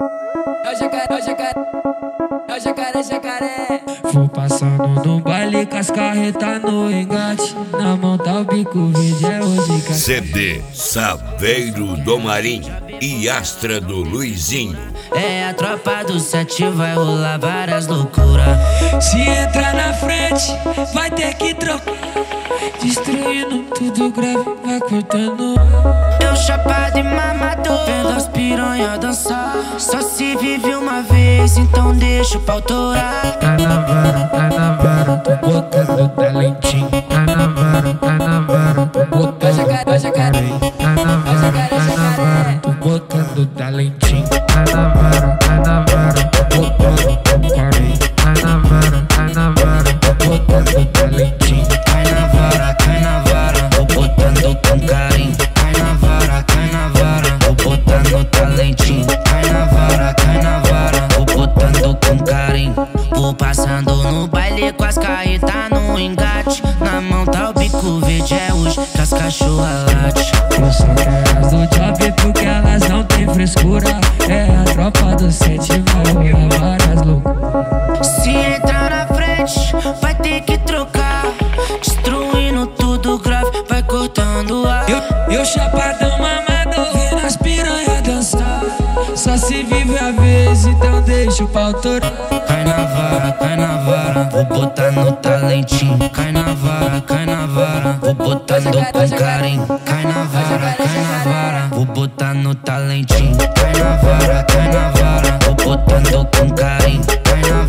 É o jacaré, é o jacaré, jacaré. Vou passando no baile com as carretas no engate. Na mão tá o bico verde, é hoje que CD Saveiro do Marinho e Astra do Luizinho. É a tropa do 7, vai rolar várias loucuras. se entrar na frente, vai ter que trocar. Destruindo tudo grave, vai cortando. Eu chapado e mamado, vendo as piranha dançar. Só se vive uma vez, então deixa o pau torar. Tá na vara, tô botando talentinho. Tá na vara, tô botando É o jacaré, Tá na vara, tô botando talentinho. Tá na vara, tô botando com carinho. Tá na vara, tô botando talentinho. Cai na vara, vou botando com carinho. Cai na vara, vou botando talentinho. Cai na vara, vou botando com carinho. Vou passando no baile com as carretas no engate. Na mão tá o bico verde, é hoje que as cachorras late. Eu só quero as do job porque elas não tem frescura. É a tropa do 7, vai rolar várias loucuras. Se entrar na frente, vai ter que trocar. Destruindo tudo grave, vai cortando ar. Eu chapadão mamador, vendo as piranha dançar. Só se vive a vez, então deixa o pau torar. Cai na vara, vou botar no talentinho. Cai na vara, vou botando com carinho. Cai na vara, vou botar no talentinho. Cai na vara, vou botando com carinho. Cai na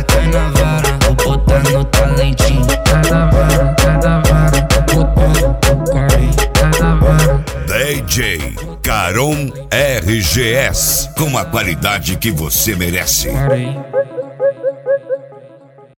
vara, vou botar no talentinho. Tá na vara, tô botando com carinho. Tá na vara. DJ Caron RGS, com a qualidade que você merece. Carinho.